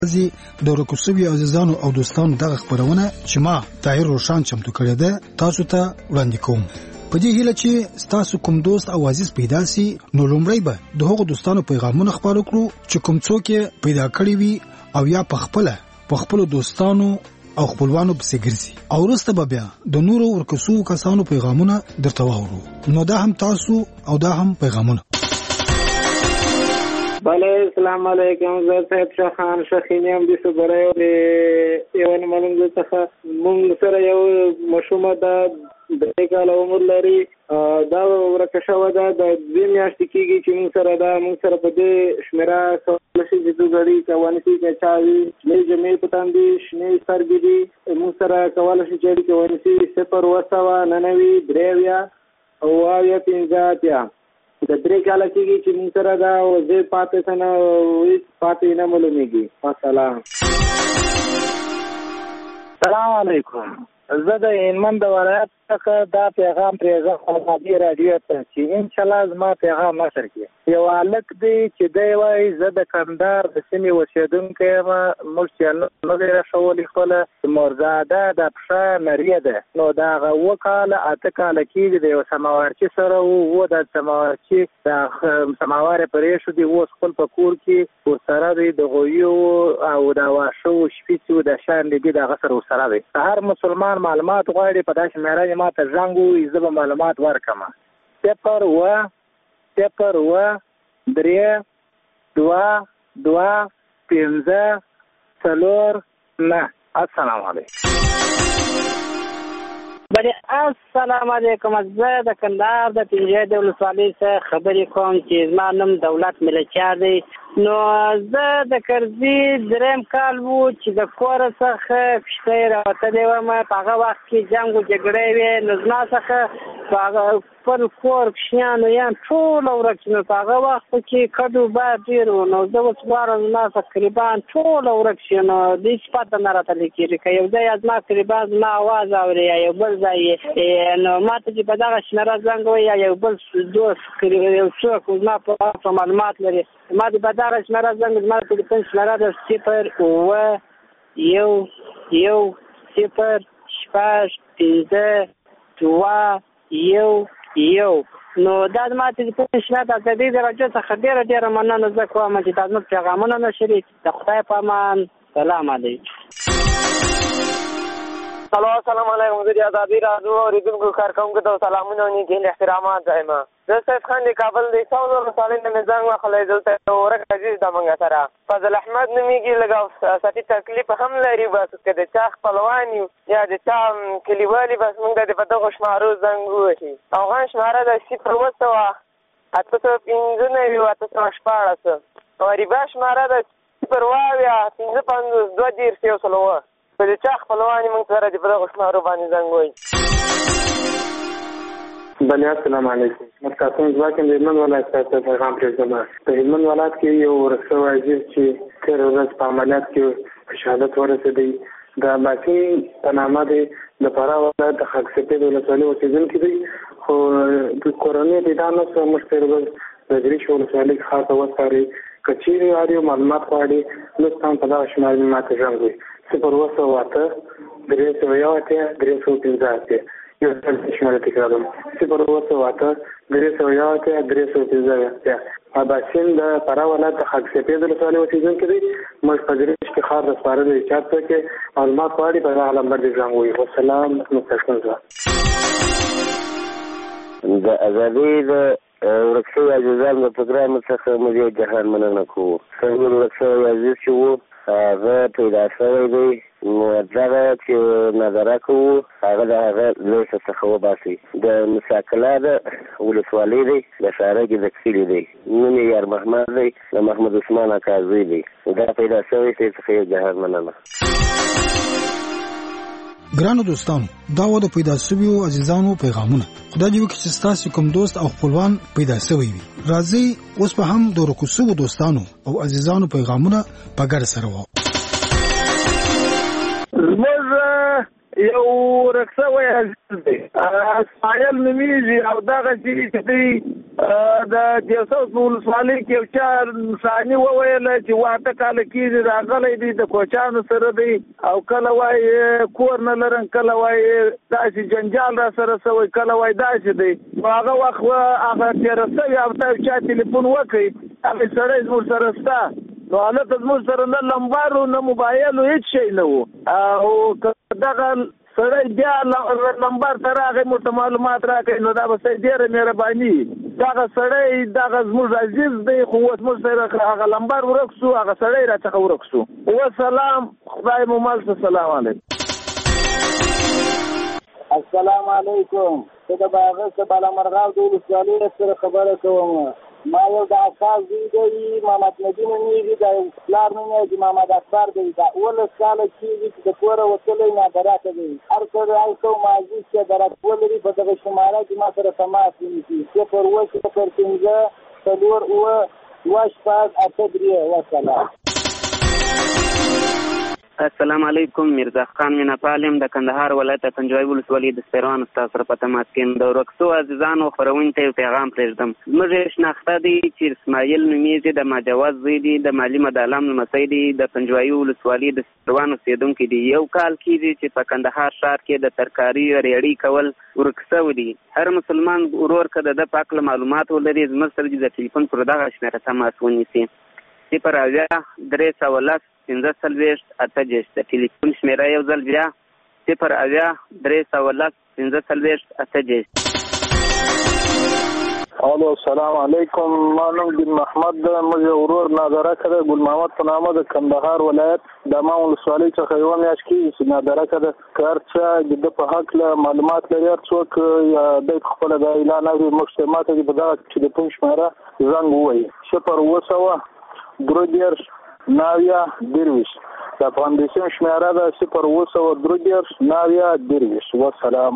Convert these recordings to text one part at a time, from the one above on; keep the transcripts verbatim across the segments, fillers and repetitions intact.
ځي د ورکوسوي عزیزانو او دوستانو دغه خبرونه چې ما طاهر روشان چمتو کړی ده تاسو ته وړاندې کوم. په دې هیله چې تاسو کوم دوست او عزیز پیدا سي نو لومړی به د هغو دوستانو پیغامونه خپاره کړو چې کوم څوک پیدا کړی وي او یا په خپل په خپل دوستانو او خپلوانو پسې ګرځي او وروسته به بیا د نورو ورکوسو کسانو پیغامونه درته واورو. نو دا هم تاسو او دا هم پیغامونه. بله السلام علیکم زه صاحب شاه خان شخینی هم دې صبره یو نه معلوم زه څخه مونږ سره یو مشومه ده درې کاله عمر لري دا ورکه شوه ده د دوې میاشتې کېږي چې مونږ سره ده مونږ سره په دې شمېره کولی شي چې دوه ګړي کولی شي که چا وي شنې جمعې په تن دي شنې سترګې دي مونږ سره کولی شي چې اړیکې ونیسي صفر اوه سوه نهه نوي درې اویا اوه اویا پنځه اتیا د درې کاله کېږي چې مونږ سره ده او زه پاتې څه نه هېڅ پاتې نه معلومېږي. السلام سلام علیکم. زه د هلمند د ولایت څخه دا پیغام پرېږدم ازادي راډیو ته چې انشاءالله زما پیغام نشر کړي. یو هلک دی چې دی وایي زه د کندهار د سیمې اوسېدونکی یم موږ چې نه دی راښولي خپله مورزاده د پښه نریه ده نو د هغه اووه کاله اته کاله کېږي د یو سماوارچي سره و و د سماوارچي د سماوار یې پرېښو دي اوس خپل په کور کې ورسره دی د غویو او د واښو شپېڅو د شان دي د هغه سره ورسره دی. هر مسلمان معلومات غواړي په داسې معیار ما ته زنګ ووهي زه به معلومات ورکړم. صفر اوه صفر اوه درې دوه دوه پنځه څلور نه. السلام علیکم. بله السلام علیکم. زه د کندهار د پنجرې د ولسوالۍ څخه خبرې کوم چې زما نوم دولت ملکیار دی. نو زه د کرزي درېیم کال و چې د کوره څخه کښتۍ راوتلې وم په هغه وخت کې جنګ و جګړې وې نو زما څخه په هغه خپل کور کوچنیان ویان ټوله ورک شي. نو په هغه وخت کې کډو بار ډېر و نو زه اوس غواړم زما تقریبا ټوله ورک شي نو هېڅ پته نه راته لیکېږي که یو ځای زما تقریبا زما اواز اوري یا یو بل ځای نو ما ته چې په دغه شمېره زنګ ووایي یا یو بل دوست یو څوک زما په معلومات لري ما دې په دغه شمېره زنګ زما د تلیفون شمېره ده صفر اوه یو یو صفر شپږ پنځه دوه یو یو. نو دا زما تلیفون شمېره ده. د دې د راډیو څخه ډېره ډېره مننه زه کوم چې دا زموږ پیغامونه نشري. د خدای په امان. سلام علیکم. الو السلام علیکم. زه د ازادي راډیو اورېدونکو کارکوونکو ته سلامونه او نیکې احترامات وایم. زه سید خان د کابل د ساول ولسوالۍ نه مې زنګ واخلی. دلته ورک عزیز ده موږ سره فضل احمد نومېږي. لږ ساتي تکلیف هم لري بس که د چا خپلوان یو یا د چا کلیوالي بس موږ ته په دغو شمارو زنګ ووهي. افغان شماره ده صفر اوه سوه اته سوه پنځه نوي اته سوه شپاړس. غریبه شماره ده صفر اوه اویا پنځه پنځوس دوه دېرش یو سل اوه. که د چا خپلوان یې موږ سره دې په دغو شمارو باندې زنګ ووهي. بله السلام علیکم. محمد قاسم ځواک یم د هلمند ولایت څخه پیغام پرېږدم. په هلمند ولایت کې یو ورک شوی عزیز چې تېره ورځ په عملیات کې په شهادت ورسېدی د باسین په نامه دی د فراه ولایت د خاک سپید ولسوالۍ اوسېدونکی دی خو د کورنۍ پیدا نه شوه. موږ تېره ورځ د دریش ولسوالۍ خاصه وسپارئ. که چیرې اړ معلومات غواړي لطفا په دغه شمارې ما ته زنګ ووهي. صفر اوه سوه اته درې سوه یو اتیا درې سوه پنځه اتیا. یو ځل شماره تکراروم صفر اوه سوه اته درې سوه یو اتیا درې سوه پنځه اتیا. اباسین د فراه ولایت د خاک سپید ولسوالۍ اوسېدونکی دی. موږ په دریش کې ښار د سپارلو چا څوک معلومات غواړي په دغه نمبر دې زنګ ووهي. والسلام مستقیم ځواب. د ازادۍ د ورک شوي عزیزانو د پروګرام څخه موږ یو جهان مننه کوو. څنګه ورک شوی عزیز چې و هغه پیدا شوی دی نو دغه چې نظره کوو هغه د هغه لویسه څخه وباسئ. د مساکله د ولسوالۍ دی د شاره کې د کلي دی نوم یې یار محمد دی د محمد عثمان اکا زوی دی. دا پیدا شوی دی څخه یو جهان مننه. ګرانو دوستانو دا و د پیدا شویو عزیزانو پیغامونه. خدای دې وکړي چې ستاسو کوم دوست او خپلوان پیدا شوی وي. راځئ اوس په هم د ورکو شویو دوستانو او عزیزانو پیغامونه په ګډه سره وو. زموږ یو ورک شوی عزیز دی اسماعیل نومیږي او دغه چې دی د دیوسوس په ولسوالۍ کې یو چا ثاني وویله چې واته کاله کېږي راغلی دی د کوچانو سره دی او کله وایي کور نه لرم کله وایي داسې جنجال را سره شوی کله وایي داسې دی نو هغه وخت هغه تېره شوي او ته چا تلیفون وکړي هغې سړی زموږ سره شته نو هلته زموږ سره نه لمبار و نه موبایل و هېڅ شی نه و او دغه سړی بیا لمبار ته راغی موږ ته معلومات راکړئ نو دا به صحیح ډېره مهرباني دغه سړی دغه زموږ عزیز دی خو اوس موږ سره هغه لمبار ورک شو هغه سړی را څخه ورک شو وسلام خدای مو مل شه سلام علیکم السلام علیکم زه د باغس د بالامرغاب د ولسوالۍ سره خبره کوم ما یو د اکاز دی دی محمد نبی نومیږي د پلار نوم یې محمد اکبر دی دا اوولس کاله کېږي چې د کوره وتلی نادراکه دی هر سړی کو مازي چې درک ولري په دغه شماره کې ما سره تماس ونیسي صفر اووه صفر پنځه څلور اووه دوه شپږ اته درې وسلام السلام علیکم میرزا خان میناپال یم د کندهار ولایت پنجوایي ولسوالۍ د سپیروان ستاسو سره په تماس کې یم د ورک شوو عزیزانو خپرونې ته یو پیغام پرېږدم زموږ یې شناخته دی چې اسماعیل نومیږي د ماجوز زوی دی د معلم عالم لمسی دی د پنجوایي ولسوالۍ د سپیروان اوسېدونکی دی یو کال کېږي چې په کندهار ښار کې د ترکاري ریړۍ کول ورک شوی دی هر مسلمان ورور که د ده په هکله معلومات ولري زموږ سره د ټلیفون پر دغه شمېره تماس ونیسي صفر اویا درې سوه لس پنځه څلوېښت اته دېرش د ټلیفون شمېره یو ځل بیا صفر اویا درې سوه لس پنځه څلوېښت اته دېرش الو السلام علیکم ما نوم دین محمد ده موږ یو ورور نادرکه ده ګل محمد په نامه د کندهار ولایت د امان ولسوالۍ څخه یوه میاشت کېږي چې نادرکه ده که هر چا د ده په هکله معلومات لري هر څوک یا دی خپله د اعلان اوري موږ ته ما ته دې په دغه ټلیفون شمېره زنګ ووایي صفر اووه سوه درې دېرش ناویا درویش د فاندیشن شمېره ده صفر اووه سوه درې دېرش ناویا درویش وسلام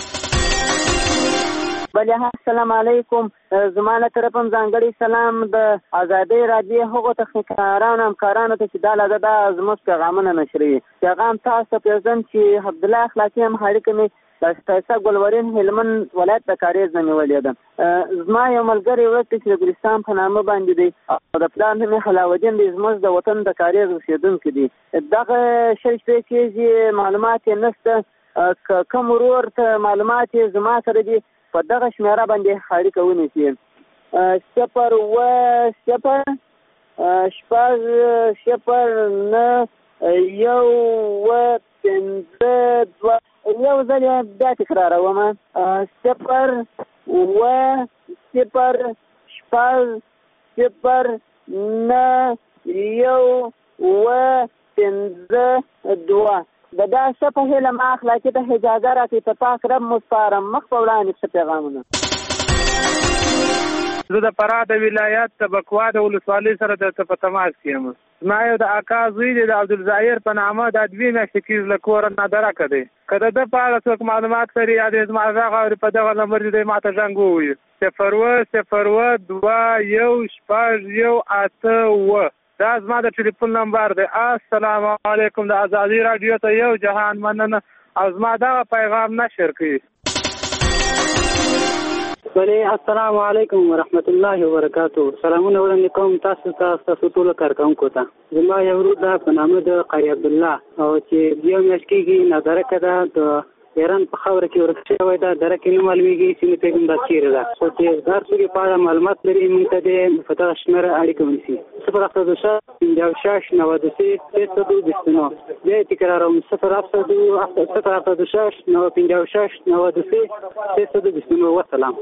بله السلام علیکم زما له طرفه هم ځانګړی سلام د ازادۍ راډیو هغو تخنیکارانو همکارانو ته چې دا لږه دا زموږ پیغامونه نشروي پیغام تاسو ته پرېږدم چې عبدالله اخلاقي هم اړیکه مې د ښایسته ګلورین هلمند ولایت د کاریز نه نیولې ده زما یو ملګری ورک دی چې د ګلستان په نامه باندې دی او د پلار نوم یې حلاودین دی زموږ د وطن د کاریز اوسېدونکی دی دغه شل شپې کېږي معلومات یې نشته که کوم ورور ته معلومات یې زما سره دي په دغه شمېره باندې اړیکه ونیسي صفر اووه صفر شپږ صفر نه یو اووه پنځه دوه یو ځل بیا تکراروم صفر اووه صفر شپږ صفر نه یو اووه پنځه دوه د دا څه په هیله ما اخلاقي ته اجازه راکړي په پاک رب مو سپارم مخ په وړاندې څه پیغامونه زه د فراه د ولایت د بکوا د ولسوالۍ سره درته په تماس کې یم زما یو د اکا زوی دی د عبدالظاهر په نامه دا دوې میاشتې کېږي له کوره نادرکه دی که د ده په اړه څوک معلومات لري یا د زما غږ اوري په دغه نمبر چې دی ما ته زنګ ووایي صفر اووه صفر اووه دوه یو شپږ یو اته اووه دا زما د ټلیفون نمبر دی السلام علیکم د ازادي راډیو ته یو جهان مننه او زما دغه پیغام نشر کړي بله السلام علیکم ورحمت الله وبرکاتو سلامونه وړاندې کوم تاسو ته ستاسو ټولو کارکوونکو ته زما یو ورور ده په نامه د قاری عبدالله او چې یو میاشت کېږي نادرکه ده د ایران په خاوره کې ورک شوی ده درکې نه معلومېږي سیمې ته کوم دا چیرې ده خو چې هر څوک یې په اړه معلومات لري موږ ته دې په دغه شمېره اړیکه ونیسي صفر هفته دو شش پنځه شش نود و سه سه صد و بیست و نه بیا یې تکراروم صفر هفته دو صفر هفته دو شش نود پنځه شش نود و سه سه صد و بیست و نه وسلام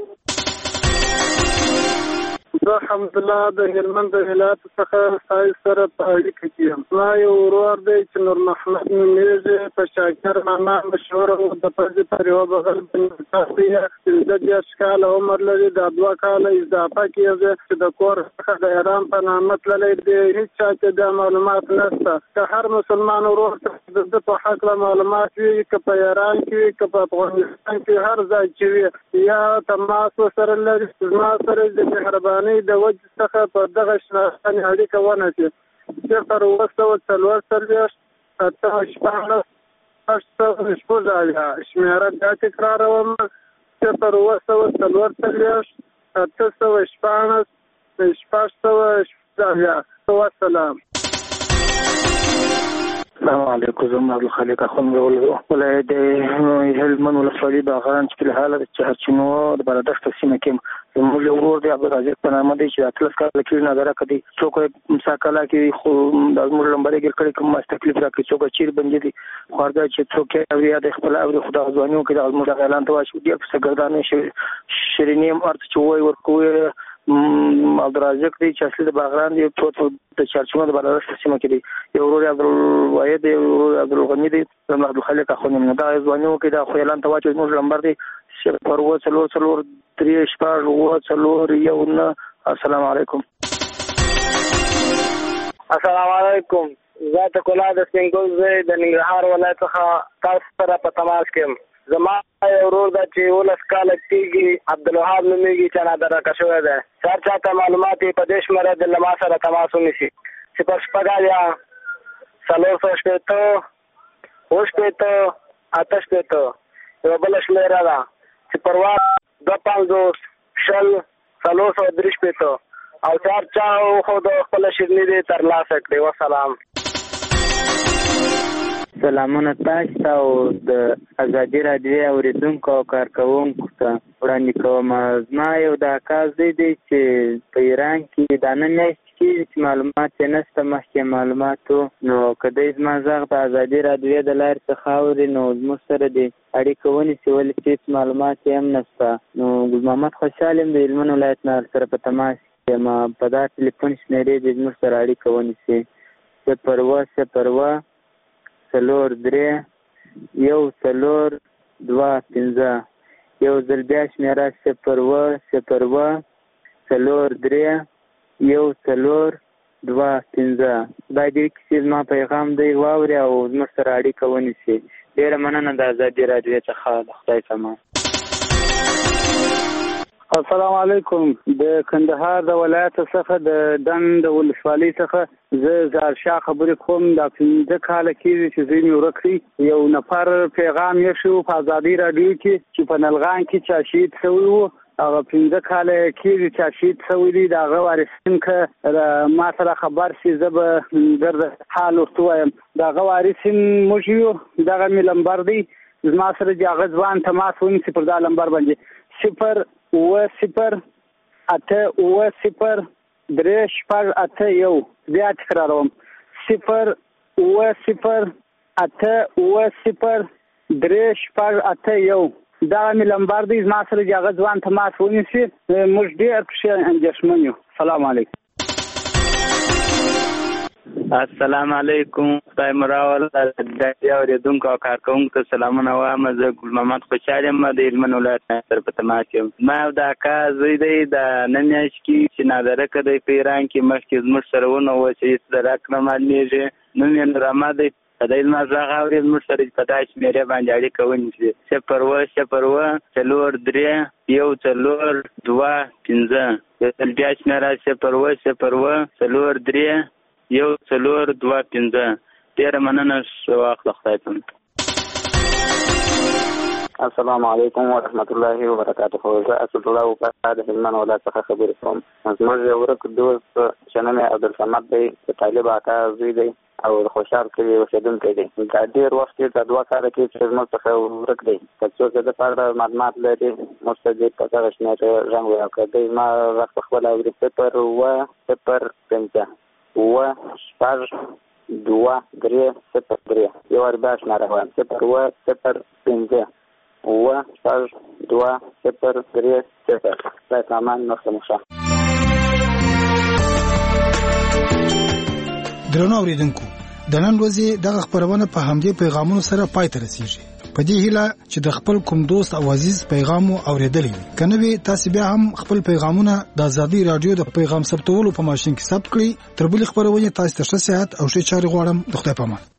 زه حمدالله د هلمند د ولایت څخه ستاسو سره په اړیکه کې یم زما یو ورور دی چې نور محمد نومیږي په شاکر ماما مشهوره و د پردي پر یوه بغل باندې دی پنځه دېرش کاله عمر لري دا دوه کاله اضافه کېږي چې د کور څخه د ایران په نامه تللی دی هېڅ چا کې دا معلومات نشته که هر مسلمان ورور ته د ده په هکله معلومات وي که په ایران کې وي که په افغانستان کې هر ځای چې وي یا تماس ورسره لري زما سره د مهربانۍ د وجې څخه په دغه شناخته اړیکه ونیسي صفر اووه سوه څلور څلوېښت اته شپاړس شپږ سوه شپږ اویا شمېره بیا تکراروم صفر اووه سوه څلور څلوېښت اته سوه شپاړس شپږ سوه شپږ اویا وسلام. السلام علیکم. زما عبدالخالق اخوند ولایت هلمند ولسوالي باغران چې په حاله د چهارچینو د بلدشت سیمه کې زموږ یو ورور دی عبدالرازق په نامه دی چې اتلس کاله کېږي نادره کړي څوک مساکله کې خو د زموږ لمبرې ګر کړي کوم تکلیف راکړي څوک چیر بندي دي خورده چې څوک اوري د خپل اوري خدا ځوانیو کې د زموږ اعلان ته واشو دی په سګردانې شیرینی مرته چې وای ورکوي عبدالرازق دی چې اصلي د باغران دی په د چارچونو د بلدشت سیمه کې دی یو ورور عبدالواحد دی یو ورور عبدالغني دی زما عبدالخالق اخوند دا ځوانیو کې د خو اعلان ته واچو زموږ لمبر دی صفر اووه څلور څلور درې شپږ اووه څلور یو نه. السلام علیکم. السلام علیکم. ذات کلا د سنگل زه د ننګرهار ولایت څخه تاسو سره په تماس کې یم. زما یو ورور دا چې ولس کاله کېږي عبدالوهاب نومېږي چې نادره کا شوی دی. هر چاته معلومات یې په دې شمېره د له ما سره تماس ونیسي. صفر شپږ اویا څلور سوه شپېته اوه شپېته اته شپېته یوه بله شمېره ده صفر اووه دوه پنځوس شل څلور سوه درې شپېته او چې هر چا خو د خپله شیریني دی ترلاسه کړي. وسلام. سلامونه تاسو ته او د ازادي راډیو اورېدونکو او کارکوونکو ته وړاندې کوم. زما یو دا کار دی چې په ایران کې دا نه میاشت کېږي چې معلومات یې نشته مخکې معلوماتو نو که دی زما غږ د ازادي راډیو د لارې څخه اوري نو زموږ سره دې اړیکه ونیسي ولې چې هېڅ معلومات یې هم نشته. نو ګل محمد خوشحال یم د هلمند ولایت نه سره په تماس یم. په دا ټلیفون شمېرې دې زموږ سره اړیکه ونیسي صفر اووه صفر اووه څلور درې یو څلور دوه پنځه یو ځل بیا شمېره صفر اووه صفر اووه څلور درې یو څلور دوه پنځه. خدای دې کښې زما پیغام دی واوري او زموږ سره اړیکه ونیسي. ډېره مننه د ازادي راډیو څخه. د خدای سامان. السلام علیکم. د کندهار د ولایت څخه د ډنډ ولسوالۍ څخه زه زارشاه خبرې کوم. دا پنځه کاله کېږي چې زوی مې ورک کړي. یو نفر پیغام یې شو په ازادي راډیو کې چې په نلغان کې چا شهید شوی و. هغه پنځه کاله کېږي چې شهید شوی دی. د هغه وارثین که ما سره خبر شي زه به در حال ورته وایم. د هغه وارثین موږ یو. دغه مې لمبر دی. زما سره چې هغه ځوان تماس ونیسي پر دا لمبر باندې صفر اووه صفر اته اووه صفر درې شپږ اته یو. بیا تکراروم صفر اووه صفر اته اووه صفر درې شپږ اته یو. دغه مې لمبر دی. زما سره چې هغه ځوان تماس ونیسي موږ ډېر پکښې اندېښمن یو. سلام علیکم. السلام علیکم. خدای مو راوله. د راډیو اورېدونکو او کارکوونکو ته سلامونه وایم. زه ګل محمد خوشحال یم د هلمند ولایت نه سره په تماس یم. زما یو د اکا زوی دی د نه میاشت کې چې نادره کړی په ایران کې مخکې زموږ سره ونه و چې هېڅ د راک نه معلومېږي. نوم یې نورحمد دی. که دی زما غږ اوري زموږ سره په دا شمېرې باندې اړیکه ونیسي صفر اووه صفر اووه څلور درې یو څلور دوه پنځه. یو ځل بیا شمېره صفر اووه صفر اووه څلور درې یو څلور دوه پنځه. ډېره مننه. ښه وخت له خدای ته. السلام علیکم ورحمت الله وبرکاته. زه اسدالله وفا د هلمند ولایت څخه خبرې کوم. زموږ یو ورک دوست چې نوم یې عبدالصمد دی د طالب اکا زوی دی او د خوشحال کلي اوسېدونکی دی. دا ډېر وخت کې دا دوه کاله کې چې زموږ څخه ورک دی. که څوک د په اړه معلومات لري موږ ته دې په دغه شمېرې رنګ وکړه. دی زما غږ په خپله اوري صفر اووه صفر پنځه اووه شپږ دوه درې صفر درې. یو وار بیا شمېره وایم صفر اووه صفر پنځه اووه شپږ دوه صفر درې صفر. خدای سامان. وخت مو ښه. درنو اورېدونکو د نن ورځې دغه خپرونه په همدې پیغامونو سره پای ته رسیږي. په دې هیله چې د خپل کوم دوست او عزیز پیغام مو اوریدلی وي. که نه وي تاسو بیا هم خپل پیغامونه د ازادي راډیو د پیغام ثبتولو په ماشین کې ثبت کړئ. تر بلې خپرونې تاسو ته ښه صحت او ښې چارې غواړم. د خدای په امان.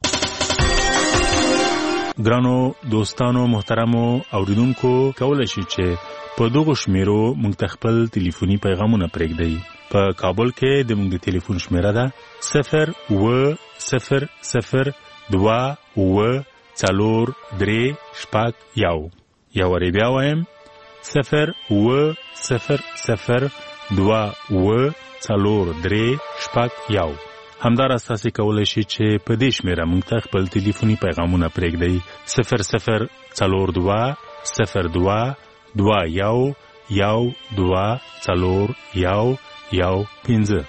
ګرانو دوستانو محترمو اوریدونکو کولای شئ چې په دغه شمیرو موږ ته خپل ټلیفوني پیغامونه پرېږدئ. په کابل کې د موږ د ټلیفون شمیره ده صفر اووه صفر صفر دوه اووه څلور درې شپږ یو یو ری بیا وایم صفر و صفر صفر دوه و څلور درې شپږ یو. همداراز تاسو کولی شئ چې په دې شمیره موږ ته خپل ټلیفوني پیغامونه پرېږدئ صفر صفر څلور دوه صفر دوه دوه یو یو دوه څلور یو یو پنځه.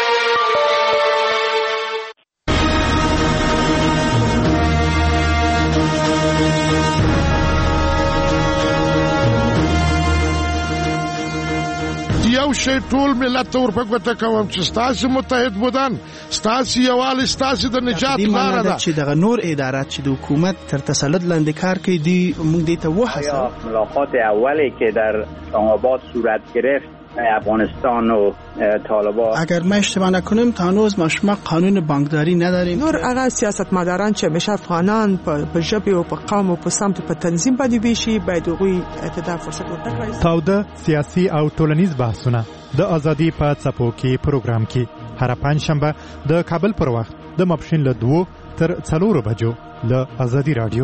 یو شی ټول ملت ته ورپګوته کوم چې ستاسو متحد بودن ستاسو یووالی ستاسو د نجات لاره ده چې دغه نور ادارات چې د حکومت تر تسلط لاندې کار کوي دی موږ دې ته وهڅوو. ملاقات اولی که در اسلام‌آباد صورت گرفت افغانستان و طالبان، اگر ما اشتباه نکنیم تا هنوز ما شما قانون بانکداری نداریم. نور هغه سیاستمداران چې همیشه افغانان په ژبه او په قوم او په سمت په تنظیم باندې ویشي باید هغوی ته فرصت ورکړي. تاوده سیاسي او ټولنیز بحثونه د ازادي په څپو کې پروګرام کې هر پنځشنبه د کابل پر وخت د ماپښین له دوه تر څلورو بجو له ازادي رادیو.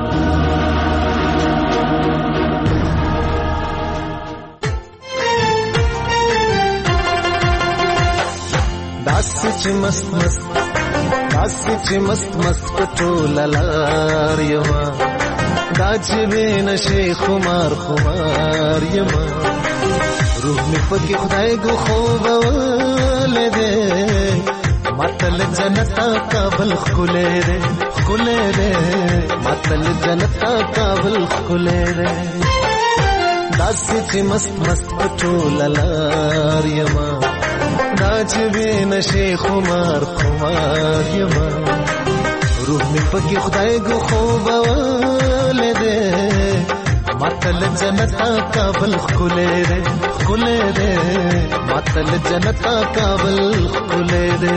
داسې چې مست مست داسې چې مست مست پټول لار یما دا چې بین شي خمار خمار یما روح می پکې خدای ګو خوب ولده متل جنت کابل خله ده خله ده متل جنت کابل خله ده داسې چې مست مست پټول لار یما دا چې بین شي خمار خمار یما روح می پکې خدای ګو خوب ولده متل جنت کابل خله ده خله ده متل جنت کابل خله ده.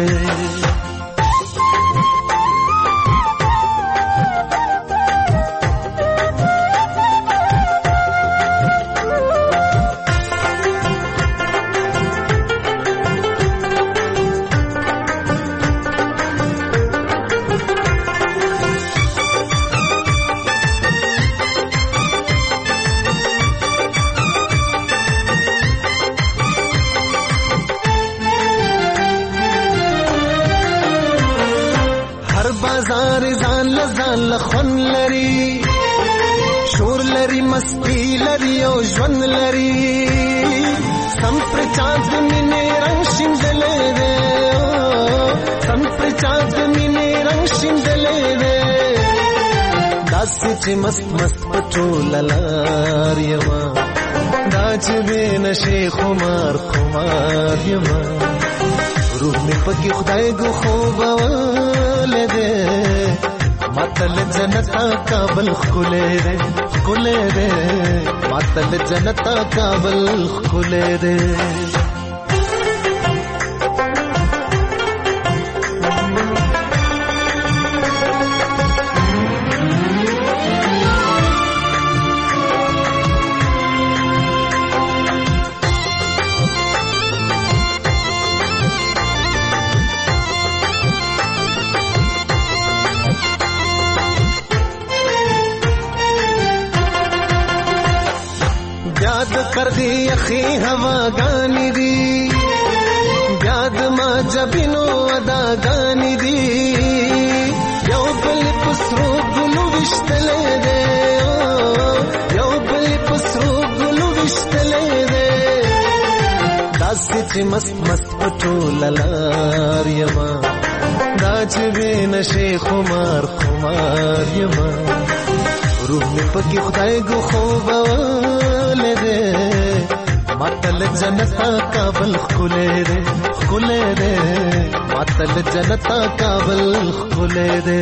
لخون لري شور لري مستی لري او ژوند لري سم پر چاند مینې رنگ شیندلې ده سم پر چاند مینې رنگ شیندلې ده داسې چې مست مست پټول لار یما دا چې بین شي خمار خمار یما روح می پکې خدای ګو خوب ولده متل جنت کابل خله ده خله ده متل جنت کابل خله ده. कर दी अखी हवा गानी दी याद मा जबिनो अदा गानी दी यो बल पसरो गुलु विश्तले दे यो बल पसरो गुलु विश्तले दे दासी ची मस्त मस्त पटोल लार यमा दाज बिन शे खुमार खुमार यमा रूह में पकी खुदाई गो خوب ولده متل جنت کابل خله ده خله ده متل جنت کابل خله ده.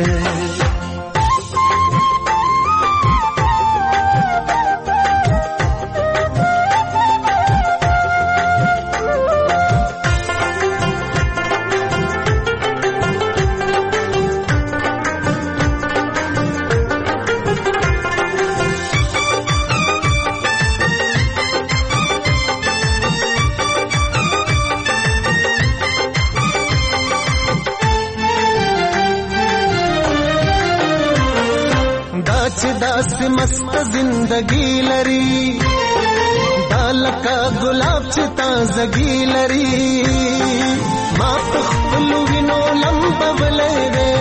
چې داسې مست زندگی لري دا لکه ګلاب چې تازګي لري ما په خپل وینو لمبولې